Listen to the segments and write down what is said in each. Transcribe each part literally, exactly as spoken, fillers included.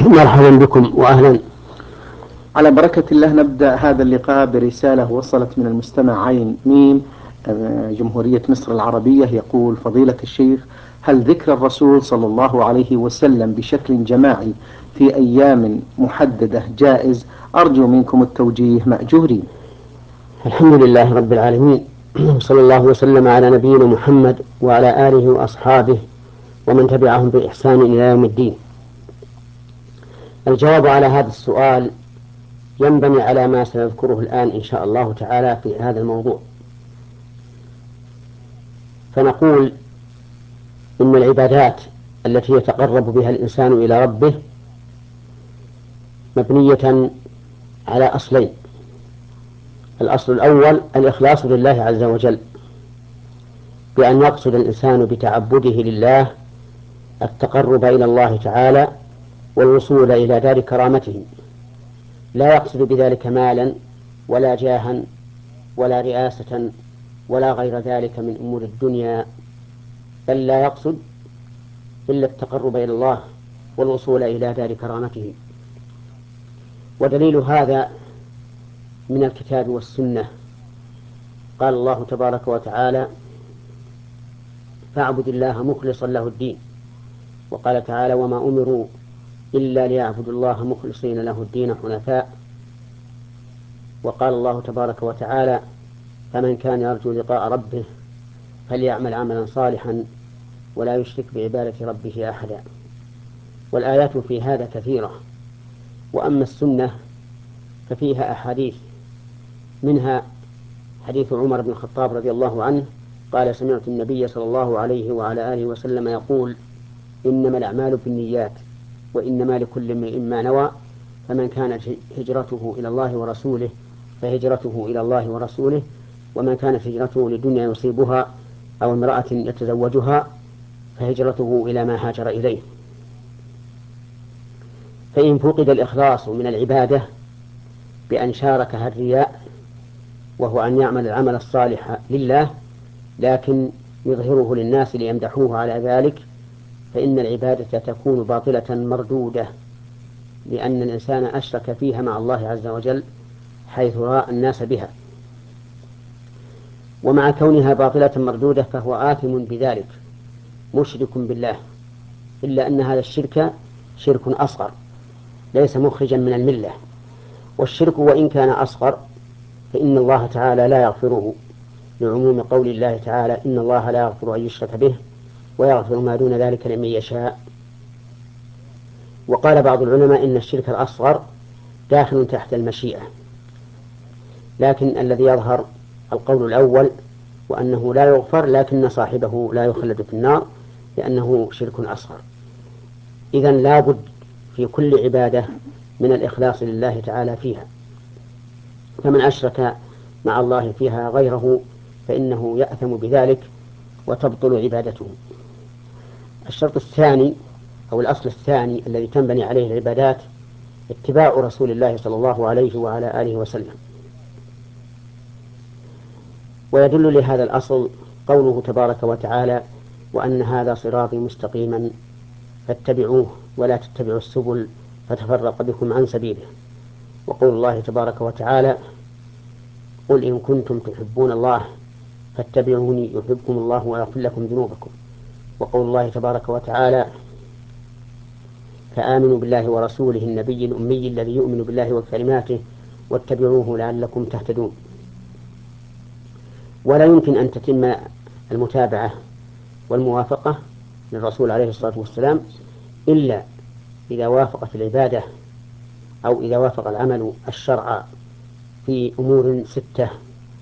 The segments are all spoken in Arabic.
مرحبا بكم وأهلا. على بركة الله نبدأ هذا اللقاء برسالة وصلت من المستمع عين ميم جمهورية مصر العربية. يقول: فضيلة الشيخ، هل ذكر الرسول صلى الله عليه وسلم بشكل جماعي في أيام محددة جائز؟ أرجو منكم التوجيه مأجورين. الحمد لله رب العالمين، صلى الله وسلم على نبينا محمد وعلى آله وأصحابه ومن تبعهم بإحسان إلى يوم الدين. الجواب على هذا السؤال ينبني على ما سنذكره الآن إن شاء الله تعالى في هذا الموضوع. فنقول إن العبادات التي يتقرب بها الإنسان إلى ربه مبنية على أصلين. الأصل الأول الإخلاص لله عز وجل، بأن يقصد الإنسان بتعبده لله التقرب إلى الله تعالى والوصول إلى دار كرامته، لا يقصد بذلك مالا ولا جاها ولا رئاسة ولا غير ذلك من أمور الدنيا، بل لا يقصد إلا التقرب إلى الله والوصول إلى دار كرامته. ودليل هذا من الكتاب والسنة. قال الله تبارك وتعالى: فاعبد الله مخلصا له الدين. وقال تعالى: وما أمروا إلا ليعبدوا الله مخلصين له الدين حنفاء. وقال الله تبارك وتعالى: فمن كان يرجو لقاء ربه فليعمل عملا صالحا ولا يشرك بعبادة ربه أحدا. والآيات في هذا كثيرة. وأما السنة ففيها أحاديث، منها حديث عمر بن الخطاب رضي الله عنه قال: سمعت النبي صلى الله عليه وعلى آله وسلم يقول: إنما الأعمال بالنيات وإنما لكل امرئ ما نوى، فمن كانت هجرته إلى الله ورسوله فهجرته إلى الله ورسوله، ومن كانت هجرته لدنيا يصيبها أو امرأة يتزوجها فهجرته إلى ما هاجر إليه. فإن فقد الإخلاص من العبادة بأن شاركها الرياء، وهو أن يعمل العمل الصالح لله لكن يظهره للناس ليمدحوه على ذلك، فإن العبادة تكون باطلة مردودة، لأن الإنسان أشرك فيها مع الله عز وجل حيث رأى الناس بها. ومع كونها باطلة مردودة فهو آثم بذلك مشرك بالله، إلا أن هذا الشرك شرك أصغر ليس مخرجا من الملة. والشرك وإن كان أصغر فإن الله تعالى لا يغفره، لعموم قول الله تعالى: إن الله لا يغفر أن يشرك به ويغفر ما دون ذلك لمن يشاء. وقال بعض العلماء إن الشرك الأصغر داخل تحت المشيئة، لكن الذي يظهر القول الأول، وأنه لا يغفر لكن صاحبه لا يخلد في النار لأنه شرك أصغر. إذن لا بد في كل عبادة من الإخلاص لله تعالى فيها، فمن أشرك مع الله فيها غيره فإنه يأثم بذلك وتبطل عبادته. الشرط الثاني أو الأصل الثاني الذي تنبني عليه العبادات اتباع رسول الله صلى الله عليه وعلى آله وسلم. ويدل لهذا الأصل قوله تبارك وتعالى: وأن هذا صراطي مستقيما فاتبعوه ولا تتبعوا السبل فتفرق بكم عن سبيله. وقول الله تبارك وتعالى: قل إن كنتم تحبون الله فاتبعوني يحبكم الله ويغفر لكم ذنوبكم. وقول الله تبارك وتعالى: فآمنوا بالله ورسوله النبي الأمي الذي يؤمن بالله وكلماته واتبعوه لعلكم تهتدون. ولا يمكن أن تتم المتابعة والموافقة للرسول عليه الصلاة والسلام إلا إذا وافقت العبادة أو إذا وافق العمل الشرع في أمور ستة.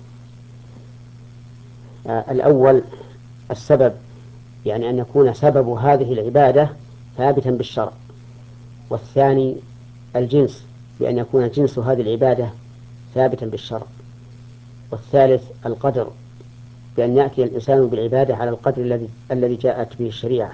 آه الأول السبب، يعني أن يكون سبب هذه العبادة ثابتا بالشرع. والثاني الجنس، بأن يكون جنس هذه العبادة ثابتا بالشرع. والثالث القدر، بأن يأتي الإنسان بالعبادة على القدر الذي الذي جاءت به الشريعة.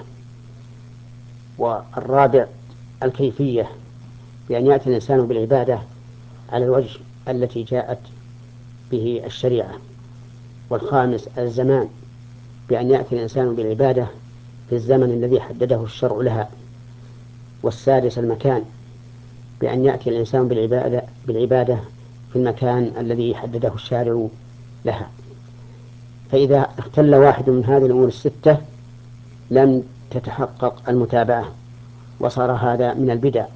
والرابع الكيفية، بأن يأتي الإنسان بالعبادة على الوجه التي جاءت به الشريعة. والخامس الزمان، بأن يأتي الإنسان بالعبادة في الزمن الذي حدده الشرع لها. والسادس المكان، بأن يأتي الإنسان بالعبادة, بالعبادة في المكان الذي حدده الشارع لها. فإذا اختل واحد من هذه الأمور الستة لم تتحقق المتابعة، وصار هذا من البدع.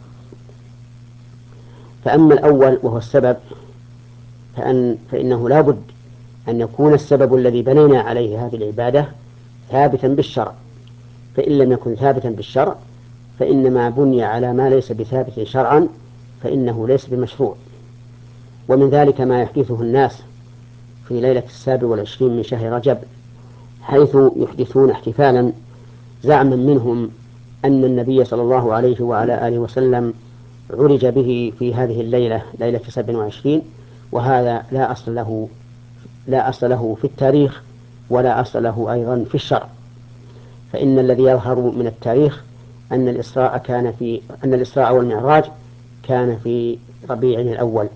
فأما الأول وهو السبب فأن فإنه لا بد أن يكون السبب الذي بنينا عليه هذه العبادة ثابتا بالشرع، فإن لم يكن ثابتا بالشرع فإن ما بني على ما ليس بثابت شرعا فإنه ليس بمشروع. ومن ذلك ما يحدثه الناس في ليلة السابع والعشرين من شهر رجب، حيث يحدثون احتفالا زعما منهم أن النبي صلى الله عليه وعلى آله وسلم عرج به في هذه الليلة ليلة سبع وعشرين، وهذا لا أصل له لا أصل له في التاريخ ولا أصل له أيضا في الشرع. فإن الذي يظهر من التاريخ أن الإسراء كان في أن الإسراء والمعراج كان في ربيع الأول.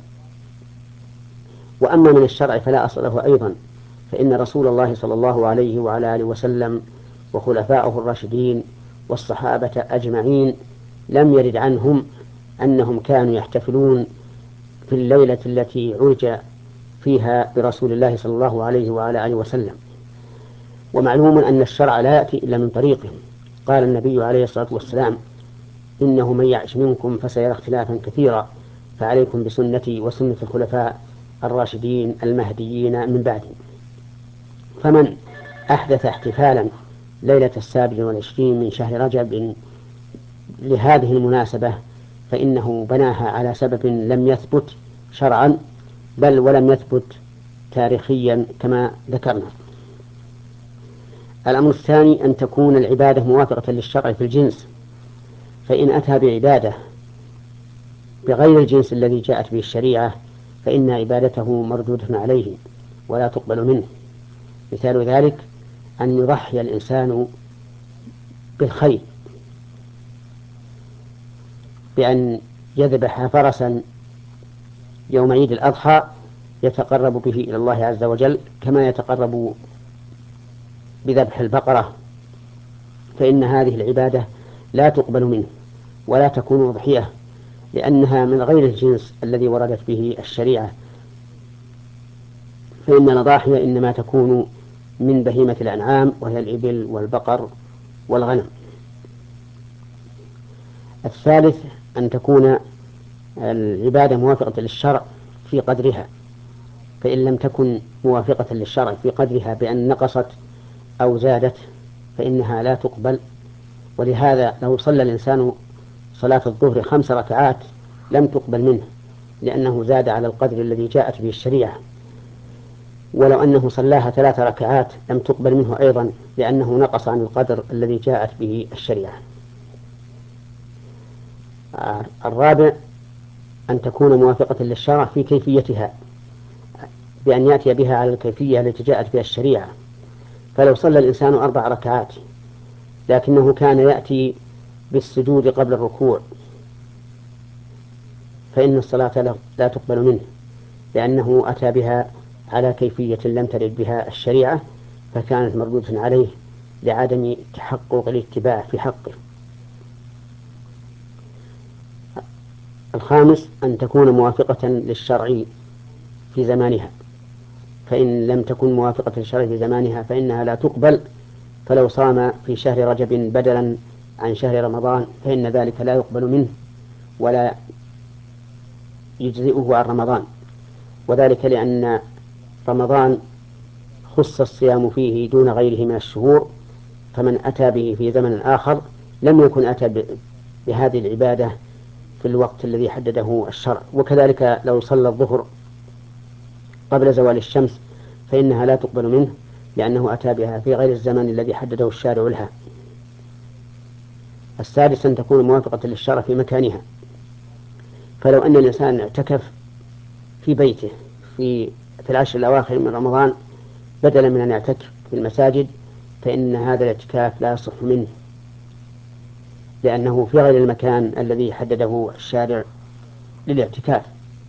وأما من الشرع فلا أصل له أيضا، فإن رسول الله صلى الله عليه وعلى آله وسلم وخلفاؤه الراشدين والصحابة أجمعين لم يرد عنهم أنهم كانوا يحتفلون في الليلة التي عرج فيها برسول الله صلى الله عليه وعلى آله وسلم. ومعلوم أن الشرع لا يأتي إلا من طريقهم. قال النبي عليه الصلاة والسلام: إنه من يعش منكم فسيرى اختلافا كثيرا، فعليكم بسنتي وسنة الخلفاء الراشدين المهديين من بعدي. فمن أحدث احتفالا ليلة السابع والعشرين من شهر رجب لهذه المناسبة فإنه بناها على سبب لم يثبت شرعا، بل ولم يثبت تاريخيا كما ذكرنا. الأمر الثاني أن تكون العبادة موافقة للشرع في الجنس، فإن أتى بعبادة بغير الجنس الذي جاءت به الشريعة فإن عبادته مردودة عليه ولا تقبل منه. مثال ذلك أن يضحي الإنسان بالخيل بأن يذبح فرسا يوم عيد الأضحى يتقرب به إلى الله عز وجل كما يتقرب بذبح البقرة، فإن هذه العبادة لا تقبل منه ولا تكون أضحية، لأنها من غير الجنس الذي وردت به الشريعة. فإن الأضاحي إنما تكون من بهيمة الأنعام وهي الإبل والبقر والغنم. الثالث أن تكون العبادة موافقة للشرع في قدرها، فإن لم تكن موافقة للشرع في قدرها بأن نقصت أو زادت فإنها لا تقبل. ولهذا لو صلى الإنسان صلاة الظهر خمس ركعات لم تقبل منه، لأنه زاد على القدر الذي جاءت به الشريعة. ولو أنه صلاها ثلاث ركعات لم تقبل منه أيضا، لأنه نقص عن القدر الذي جاءت به الشريعة. الرابع أن تكون موافقة للشرع في كيفيتها، بأن يأتي بها على الكيفية التي جاءت بها الشريعة. فلو صلى الإنسان أربع ركعات لكنه كان يأتي بالسجود قبل الركوع فإن الصلاة لا تقبل منه، لأنه أتى بها على كيفية لم ترد بها الشريعة، فكانت مردودة عليه لعدم تحقق الاتباع في حقه. الخامس أن تكون موافقة للشرع في زمانها، فإن لم تكن موافقة للشرع في زمانها فإنها لا تقبل. فلو صام في شهر رجب بدلا عن شهر رمضان فإن ذلك لا يقبل منه ولا يجزئه عن رمضان، وذلك لأن رمضان خص الصيام فيه دون غيره من الشهور، فمن أتى به في زمن آخر لم يكن أتى بهذه العبادة في الوقت الذي حدده الشرع. وكذلك لو صلى الظهر قبل زوال الشمس فإنها لا تقبل منه، لأنه أتى بها في غير الزمن الذي حدده الشارع لها. السادس أن تكون موافقة للشرع في مكانها، فلو أن الإنسان اعتكف في بيته في في العشر الأواخر من رمضان بدلا من أن يعتكف في المساجد فإن هذا الاعتكاف لا يصح منه، لأنه في غير المكان الذي حدده الشارع للاعتكاف.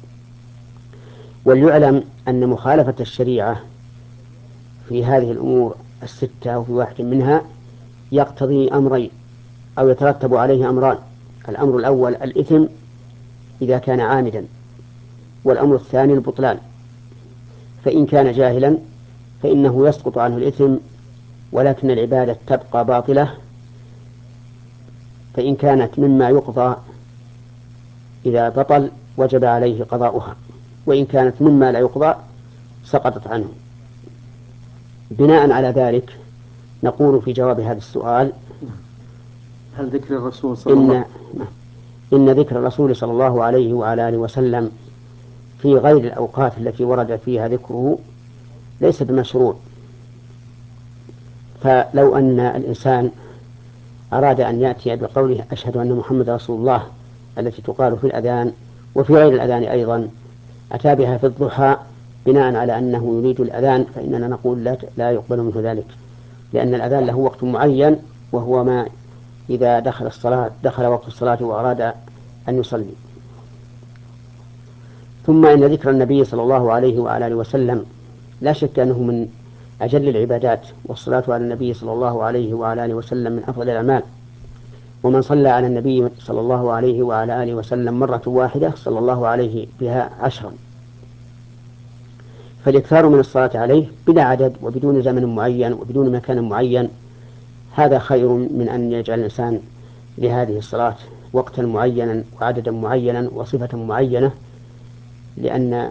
وليعلم أن مخالفة الشريعة في هذه الأمور الستة أو في واحد منها يقتضي أمرين أو يترتب عليه أمران: الأمر الأول الإثم، إذا كان عامدا، والأمر الثاني البطلان. فإن كان جاهلا فإنه يسقط عنه الإثم، ولكن العبادة تبقى باطلة. فإن كانت مما يقضى إذا بطل وجب عليه قضاؤها، وإن كانت مما لا يقضى سقطت عنه. بناء على ذلك نقول في جواب هذا السؤال: هل ذكر الرسول صلى الله عليه وسلم إن ذكر الرسول صلى الله عليه وعلى آله وسلم في غير الأوقات التي ورد فيها ذكره ليس بمشروع. فلو أن الإنسان أراد أن يأتي بقوله أشهد أن محمد رسول الله التي تقال في الأذان وفي غير الأذان أيضا، أتى بها في الضحى بناء على أنه يريد الأذان، فإننا نقول لا لا يقبل منه ذلك، لأن الأذان له وقت معين، وهو ما إذا دخل الصلاة دخل وقت الصلاة وأراد أن يصلي. ثم إن ذكر النبي صلى الله عليه وعلى آله وسلم لا شك أنه من أجل العبادات، والصلاة على النبي صلى الله عليه وعلى آله وسلم من أفضل الأعمال. ومن صلى على النبي صلى الله عليه وعلى آله وسلم مرة واحدة صلى الله عليه بها عشرا. فالإكثار من الصلاة عليه بلا عدد وبدون زمن معين وبدون مكان معين هذا خير من أن يجعل الإنسان لهذه الصلاة وقتا معينا وعددا معينا وصفة معينة، لأن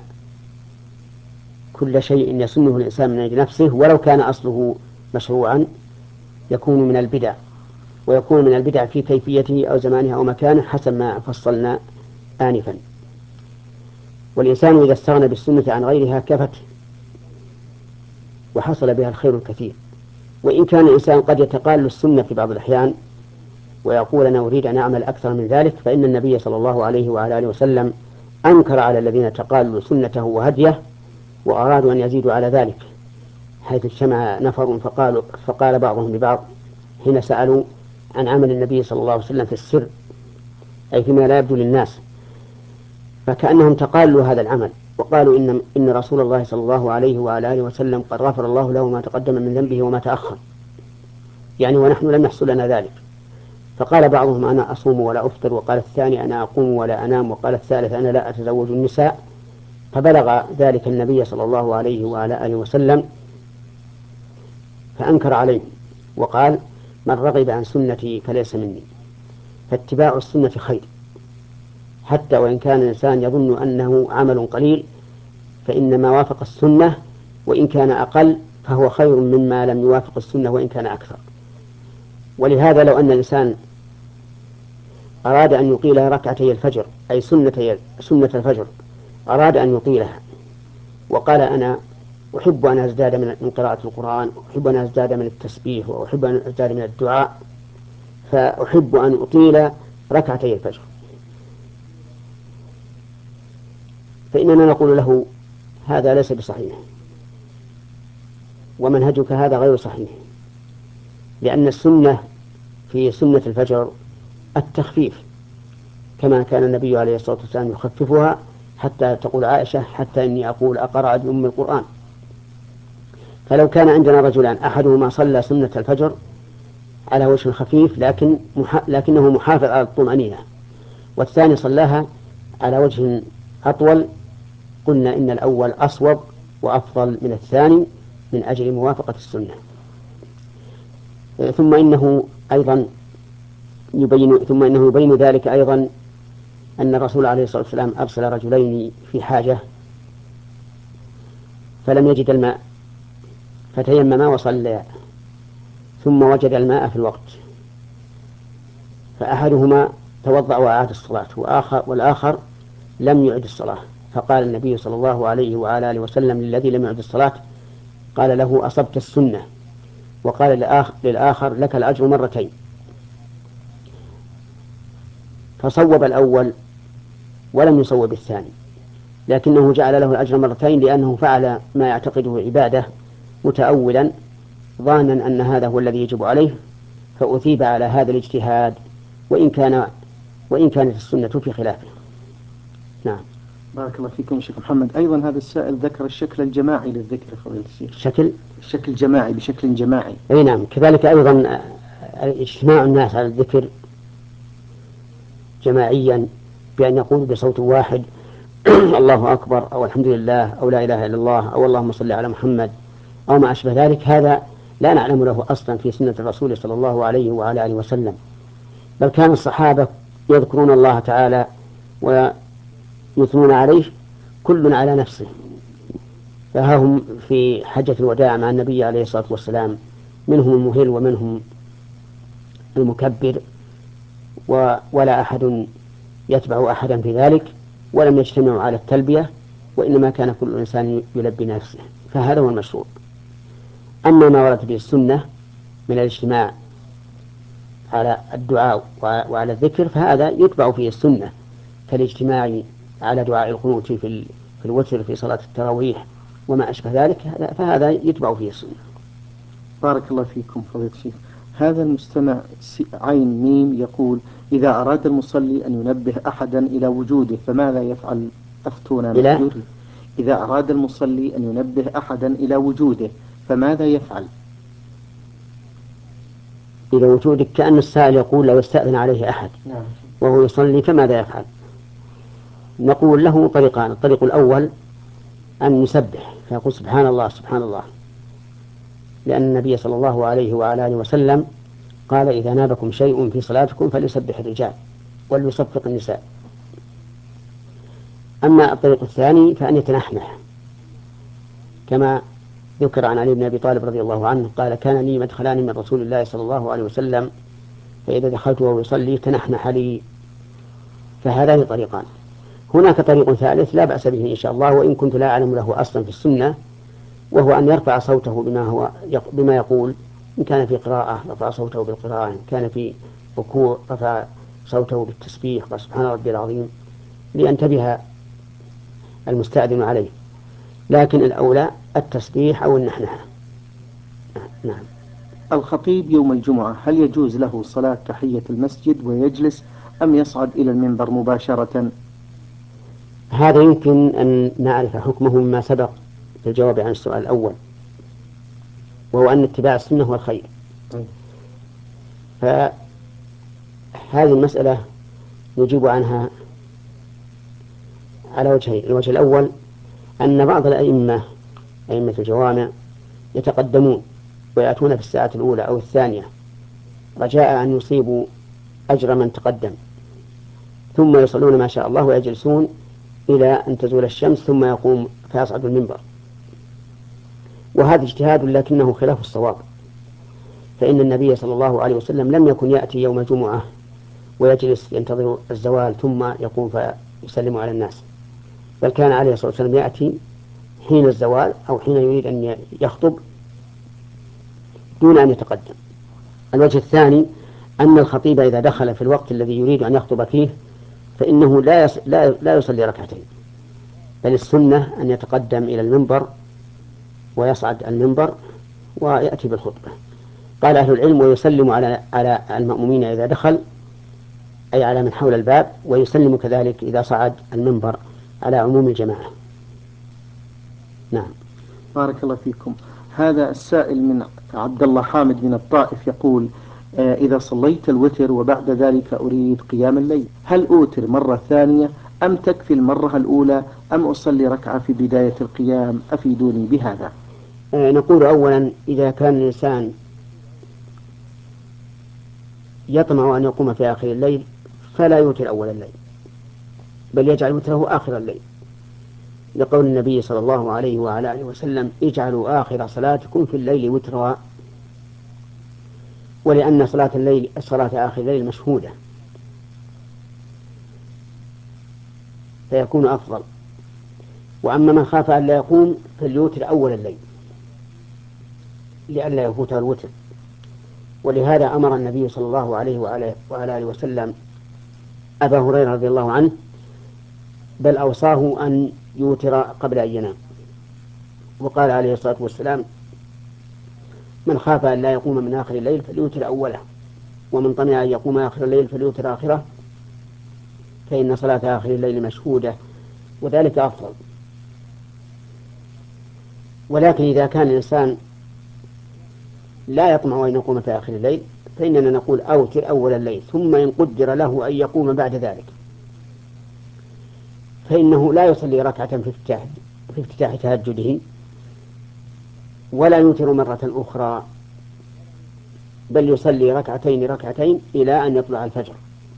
كل شيء يسنه الإنسان من أجل نفسه ولو كان أصله مشروعا يكون من البدع، ويكون من البدع في كيفيته أو زمانه أو مكانه حسب ما فصلنا آنفا. والإنسان إذا استغنى بالسنة عن غيرها كفت وحصل بها الخير الكثير. وإن كان الإنسان قد يتقال السنة في بعض الأحيان ويقول أنا أريد أن أعمل أكثر من ذلك، فإن النبي صلى الله عليه وعلى آله وسلم أنكر على الذين تقالوا سنته وهديه وأرادوا أن يزيدوا على ذلك، حيث اجتمع نفر فقالوا فقال بعضهم لبعض حين سألوا عن عمل النبي صلى الله عليه وسلم في السر، أي فيما لا يبدو للناس، فكأنهم تقالوا هذا العمل وقالوا إن, إن رسول الله صلى الله عليه وعلى آله وسلم قد غفر الله له ما تقدم من ذنبه وما تأخر، يعني ونحن لم يحصل لنا ذلك. فقال بعضهم أنا أصوم ولا أفطر، وقال الثاني أنا أقوم ولا أنام، وقال الثالث أنا لا أتزوج النساء. فبلغ ذلك النبي صلى الله عليه وعلى آله وسلم فأنكر عليه وقال من رغب عن سنتي فليس مني. فاتباع السنة خير، حتى وإن كان الإنسان يظن أنه عمل قليل فإن ما وافق السنة وإن كان أقل فهو خير مما لم يوافق السنة وإن كان أكثر. ولهذا لو أن الإنسان أراد أن يطيل ركعتي الفجر أي سنة سنة الفجر أراد أن يطيلها وقال أنا أحب أن أزداد من قراءة القرآن، وأحب أن أزداد من التسبيح، وأحب أن أزداد من الدعاء، فأحب أن أطيل ركعتي الفجر، فإننا نقول له هذا ليس بصحيح ومنهجك هذا غير صحيح، لأن السنة في سنة الفجر التخفيف، كما كان النبي عليه الصلاة والسلام يخففها حتى تقول عائشة حتى إني أقول أقرأ بأم القرآن. فلو كان عندنا رجلان أحدهما صلى سنة الفجر على وجه خفيف لكن مح... لكنه محافظ على الطمأنينة، والثاني صلاها على وجه أطول، قلنا إن الأول أصوب وأفضل من الثاني من أجل موافقة السنة. ثم إنه أيضا يبين ثم إنه يبين ذلك أيضا أن الرسول عليه الصلاة والسلام أرسل رجلين في حاجة فلم يجد الماء فتيمما وصليا ثم وجد الماء في الوقت، فأحدهما توضأ وأعاد الصلاة وآخر والآخر لم يعد الصلاة، فقال النبي صلى الله عليه وعلى آله وسلم للذي لم يعد الصلاة قال له أصبت السنة، وقال للآخر لك الأجر مرتين. فصوب الأول ولم يصوب الثاني، لكنه جعل له الأجر مرتين لأنه فعل ما يعتقده عبادة متأولا ظانا أن هذا هو الذي يجب عليه، فأثيب على هذا الاجتهاد وإن كان وإن كانت السنة في خلافه. نعم. بارك الله فيكم شيخ محمد. أيضا هذا السائل ذكر الشكل الجماعي للذكر فضيلة الشيخ. شكل الشكل جماعي بشكل جماعي. أي نعم، كذلك أيضا اجتماع الناس على الذكر جماعيا بأن يقول بصوت واحد الله أكبر أو الحمد لله أو لا إله إلا الله أو اللهم صل على محمد أو ما أشبه ذلك، هذا لا نعلم له أصلا في سنة الرسول صلى الله عليه وعلى آله وسلم، بل كان الصحابة يذكرون الله تعالى ويثنون عليه كل على نفسه. فها هم في حجة الوداع مع النبي عليه الصلاة والسلام منهم المهل ومنهم المكبر، ولا أحد يتبع أحدا في ذلك، ولم يجتمعوا على التلبية، وإنما كان كل إنسان يلبي نفسه، فهذا هو المشروع. أما ما ورد به السنة من الاجتماع على الدعاء وعلى الذكر فهذا يتبع فيه السنة، كالاجتماع على دعاء القنوت في في الوتر في صلاة التراويح وما أشبه ذلك، فهذا يتبع فيه السنة. بارك الله فيكم فضيلة الشيخ. هذا المستمع عين ميم يقول: إذا أراد المصلي أن ينبه أحدا إلى وجوده فماذا يفعل؟ أفتونا مأجورين. إذا أراد المصلي أن ينبه أحدا إلى وجوده فماذا يفعل؟ إلى وجودك، كأن السائل يقول لو استأذن عليه أحد نعم. وهو يصلي فماذا يفعل؟ نقول له طريقان: الطريق الأول أن يسبح فيقول سبحان الله سبحان الله، لأن النبي صلى الله عليه وعلى آله وسلم قال: إذا نابكم شيء في صلاتكم فليسبح الرجال وليصفق النساء. أما الطريق الثاني فأن يتنحنح، كما ذكر عن علي بن أبي طالب رضي الله عنه قال: كان لي مدخلان من رسول الله صلى الله عليه وسلم، فإذا دخلت وهو يصلي تنحنح لي. فهذان طريقان. هناك طريق ثالث لا بأس به إن شاء الله، وإن كنت لا أعلم له أصلا في السنة، وهو أن يرفع صوته بما, هو بما يقول. إن كان في قراءة رفع صوته بالقراءة، إن كان في ركوع رفع صوته بالتسبيح سبحان ربي العظيم، لينتبه المستأذن عليه. لكن الأولى التسبيح أو النحنحة. نعم. الخطيب يوم الجمعة هل يجوز له صلاة تحية المسجد ويجلس أم يصعد إلى المنبر مباشرة؟ هذا يمكن أن نعرف حكمه مما سبق في الجواب عن السؤال الأول، وهو أن اتباع السنة هو الخير. فهذه المسألة نجيب عنها على وجهين: الوجه الأول أن بعض الأئمة أئمة الجوامع يتقدمون ويأتون في الساعة الأولى أو الثانية رجاء أن يصيبوا أجر من تقدم، ثم يصلون ما شاء الله ويجلسون إلى أن تزول الشمس ثم يقوم فيصعد المنبر. وهذا اجتهاد لكنه خلاف الصواب، فإن النبي صلى الله عليه وسلم لم يكن يأتي يوم الجمعة ويجلس ينتظر الزوال ثم يقوم فيسلم على الناس، بل كان عليه الصلاة والسلام يأتي حين الزوال أو حين يريد أن يخطب دون أن يتقدم. الوجه الثاني أن الخطيب إذا دخل في الوقت الذي يريد أن يخطب فيه فإنه لا يص... لا... لا يصلي ركعتين، بل السنة أن يتقدم إلى المنبر ويصعد المنبر ويأتي بالخطبة. قال أهل العلم: ويسلم على على المأمومين إذا دخل، أي على من حول الباب، ويسلم كذلك إذا صعد المنبر على عموم الجماعة. نعم. بارك الله فيكم. هذا السائل من عبد الله حامد من الطائف يقول: آه إذا صليت الوتر وبعد ذلك أريد قيام الليل هل أوتر مرة ثانية أم تكفي المرة الأولى أم أصلي ركعة في بداية القيام؟ أفيدوني بهذا. آه نقول أولا: إذا كان الإنسان يطمع أن يقوم في آخر الليل فلا يوتر أول الليل، بل يجعل وتره آخر الليل، لقول النبي صلى الله عليه وعلى آله وسلم: اجعلوا آخر صلاتكم في الليل وترا. ولأن صلاة الليل صلاة آخر الليل مشهودة فيكون أفضل. وأما من خاف أن لا يقوم فليوتر أول الليل لئلا يفوته الوتر. ولهذا أمر النبي صلى الله عليه وعلى آله وسلم أبا هريرة رضي الله عنه، بل أوصاه أن يوتر قبل أن ينام، وقال عليه الصلاة والسلام: من خاف أن لا يقوم من آخر الليل فليوتر أوله، ومن طمع أن يقوم آخر الليل فليوتر آخره، فإن صلاة آخر الليل مشهودة وذلك أفضل. ولكن إذا كان الإنسان لا يطمع أن يقوم في آخر الليل فإننا نقول: أوتر أول الليل، ثم إن قدر له أن يقوم بعد ذلك فإنه لا يصلي ركعة في افتتاح في افتتاح تهجده ولا يوتر مرة أخرى، بل يصلي ركعتين ركعتين إلى أن يطلع الفجر.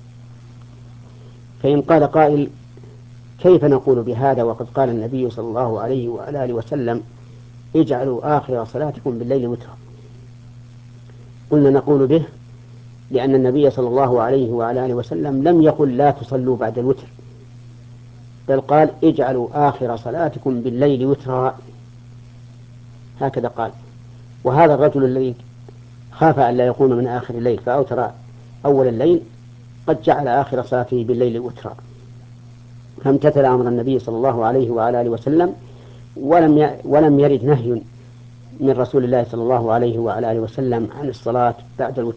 فإن قال قائل: كيف نقول بهذا وقد قال النبي صلى الله عليه وآله وسلم: اجعلوا آخر صلاتكم بالليل وترا؟ قلنا نقول به لأن النبي صلى الله عليه وآله وسلم لم يقل لا تصلوا بعد الوتر، بل قال: اجعلوا آخر صلاتكم بالليل وترا، هكذا قال. وهذا الرجل الذي خاف أن لا يقوم من آخر الليل فأوتر أول الليل قد جعل آخر صلاته بالليل وترا، فامتثل أمر النبي صلى الله عليه وآله وسلم، ولم ولم يرد نهي من رسول الله صلى الله عليه وآله وسلم عن الصلاة بعد الوتر.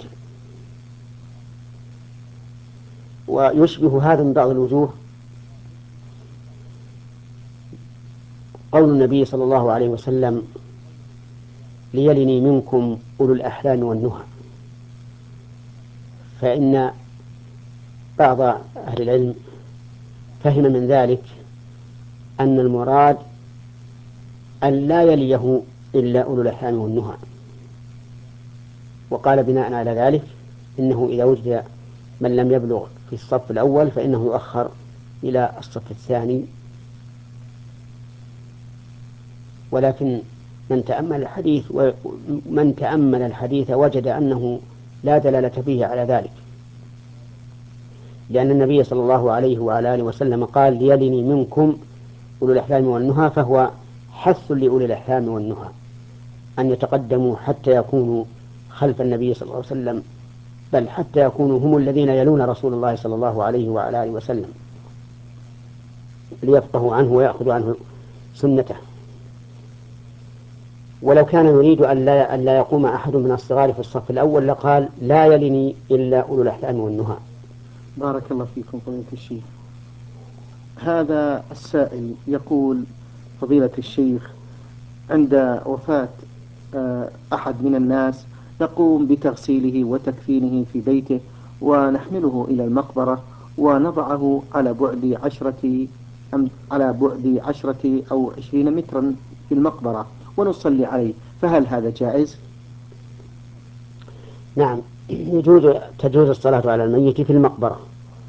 ويشبه هذا من بعض الوجوه قول النبي صلى الله عليه وسلم: ليلني منكم أولو الأحلام والنهى. فإن بعض أهل العلم فهم من ذلك أن المراد أن لا يليه إلا أولو الأحلام والنهى، وقال بناء على ذلك إنه إذا وجد من لم يبلغ في الصف الأول فإنه يؤخر إلى الصف الثاني. ولكن من تأمل الحديث ومن تأمل الحديث وجد أنه لا دلالة فيه على ذلك، لأن النبي صلى الله عليه وعلى آله وسلم قال: ليلني منكم أولو الأحلام والنهى، فهو حث لأولي الأحلام والنهى أن يتقدموا حتى يكونوا خلف النبي صلى الله عليه وسلم، بل حتى يكونوا هم الذين يلون رسول الله صلى الله عليه وعلى آله وسلم ليفقهوا عنه ويأخذوا عنه سنته. ولو كان يريد أن لا, أن لا يقوم أحد من الصغار في الصف الأول لقال: لا يلني إلا أولو الأحلام والنهى. بارك الله فيكم فضيلة الشيخ. هذا السائل يقول: فضيلة الشيخ، عند وفاة أحد من الناس نقوم بتغسيله وتكفينه في بيته ونحمله إلى المقبرة ونضعه على بعد عشرة على بعد عشرة أو عشرين مترا في المقبرة ونصلي عليه، فهل هذا جائز؟ نعم، يجوز تجوز الصلاة على الميت في المقبرة،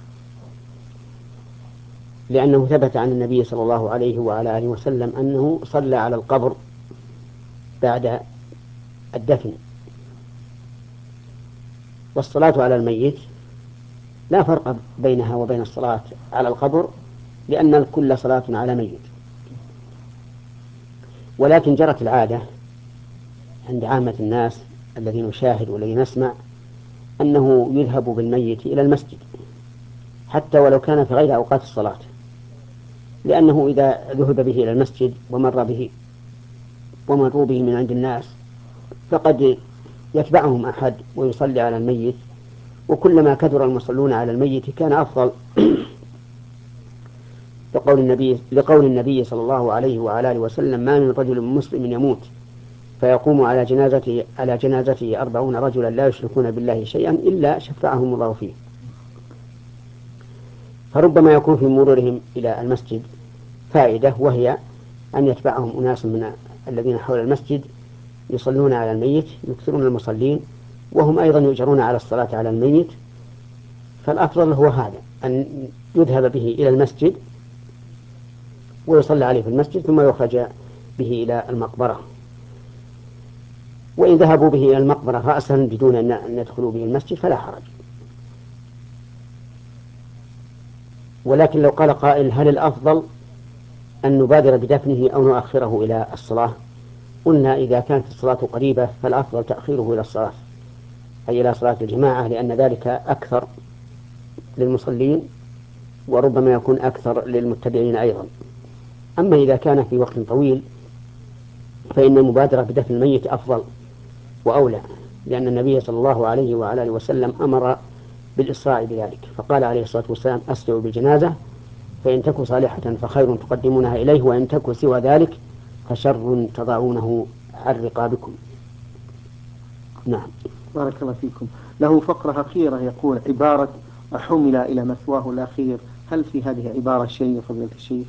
لأنه ثبت عن النبي صلى الله عليه وعلى آله وسلم أنه صلى على القبر بعد الدفن. والصلاة على الميت لا فرق بينها وبين الصلاة على القبر، لأن الكل صلاة على ميت. ولكن جرت العادة عند عامة الناس الذين نشاهد والذين نسمع أنه يذهب بالميت إلى المسجد حتى ولو كان في غير أوقات الصلاة، لأنه إذا ذهب به إلى المسجد ومر به ومروا به من عند الناس فقد يتبعهم أحد ويصلي على الميت، وكلما كثر المصلون على الميت كان أفضل. لقول النبي لقول النبي صلى الله عليه وعلى آله وسلم: ما من رجل مسلم يموت فيقوم على جنازته على جنازته أربعون رجلا لا يشركون بالله شيئا إلا شفعهم الله فيه. فربما يكون في مرورهم إلى المسجد فائدة، وهي أن يتبعهم أناس من الذين حول المسجد يصلون على الميت، يكثرون المصلين، وهم أيضا يؤجرون على الصلاة على الميت. فالأفضل هو هذا، أن يذهب به إلى المسجد ويصلى عليه في المسجد ثم يخرج به إلى المقبرة. وإن ذهبوا به إلى المقبرة رأسا بدون أن يدخلوا به المسجد فلا حرج. ولكن لو قال قائل: هل الأفضل أن نبادر بدفنه أو نؤخره إلى الصلاة؟ قلنا: إذا كانت الصلاة قريبة فالأفضل تأخيره إلى الصلاة، أي إلى صلاة الجماعة، لأن ذلك أكثر للمصلين وربما يكون أكثر للمتبعين أيضا. أما إذا كان في وقت طويل فإن المبادرة بدفن الميت أفضل وأولى، لأن النبي صلى الله عليه وعلى آله وسلم أمر بالإسراع بذلك، فقال عليه الصلاة والسلام: أسرعوا بالجنازة فإن تكن صالحة فخير تقدمونها إليه، وإن تكن سوى ذلك فشر تضعونه عن رقابكم. نعم. بارك الله فيكم. له فقرة أخيرة يقول: عبارة حمل إلى مثواه الأخير هل في هذه عبارة شيء يا فضيلة الشيخ؟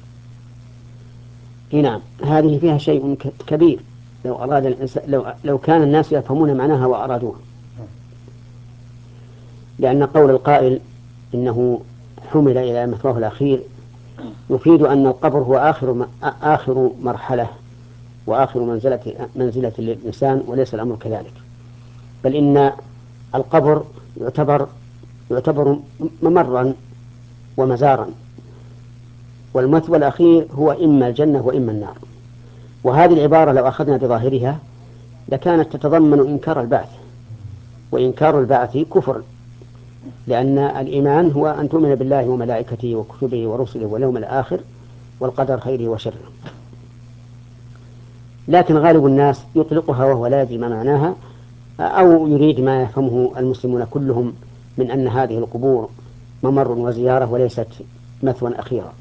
نعم، هذه فيها شيء كبير. لو أراد الإنسان لو لو كان الناس يفهمون معناها وأرادوها، لأن قول القائل إنه حمل إلى مثواه الأخير يفيد أن القبر هو آخر آخر مرحلة وآخر منزلة منزلة للإنسان، وليس الأمر كذلك، بل إن القبر يعتبر يعتبر ممرا ومزارا، والمثوى الأخير هو إما الجنة وإما النار. وهذه العبارة لو أخذنا بظاهرها لكانت تتضمن إنكار البعث، وإنكار البعث كفر، لأن الإيمان هو أن تؤمن بالله وملائكته وكتبه ورسله واليوم الآخر والقدر خيره وشره. لكن غالب الناس يطلقها وهو لا يدري ما معناها، أو يريد ما يفهمه المسلمون كلهم من أن هذه القبور ممر وزيارة وليست مثوى أخيرا.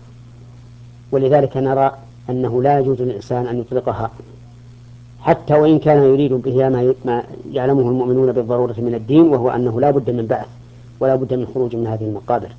ولذلك نرى أنه لا يجوز للإنسان أن يطلقها، حتى وإن كان يريد بها ما يعلمه المؤمنون بالضرورة من الدين، وهو أنه لا بد من بعث ولا بد من خروج من هذه المقابر.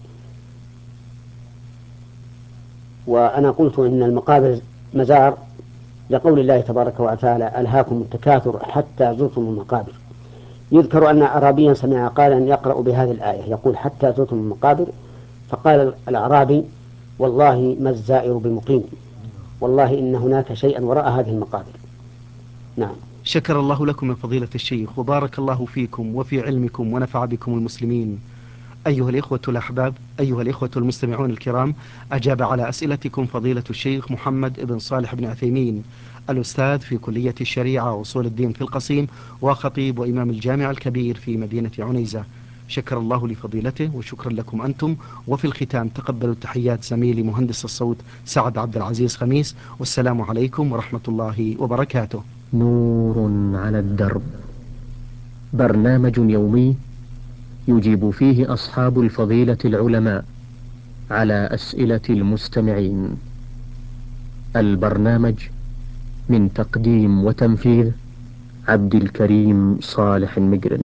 وأنا قلت إن المقابر مزار لقول الله تبارك وتعالى: ألهاكم التكاثر حتى زرتم المقابر. يذكر أن أعرابيا سمع قائلا يقرأ بهذه الآية يقول: حتى زرتم المقابر، فقال الأعرابي: والله ما الزائر بمقيم، والله إن هناك شيئا وراء هذه المقابر. نعم. شكر الله لكم يا فضيلة الشيخ، وبارك الله فيكم وفي علمكم ونفع بكم المسلمين. أيها الإخوة الأحباب، أيها الإخوة المستمعون الكرام، أجاب على أسئلتكم فضيلة الشيخ محمد بن صالح بن عثيمين، الأستاذ في كلية الشريعة وأصول الدين في القصيم، وخطيب وإمام الجامع الكبير في مدينة عنيزة. شكر الله لفضيلته وشكرا لكم أنتم. وفي الختام تقبلوا تحيات زميلي مهندس الصوت سعد عبد العزيز خميس، والسلام عليكم ورحمة الله وبركاته. نور على الدرب، برنامج يومي يجيب فيه أصحاب الفضيلة العلماء على أسئلة المستمعين. البرنامج من تقديم وتنفيذ عبد الكريم صالح المقرن.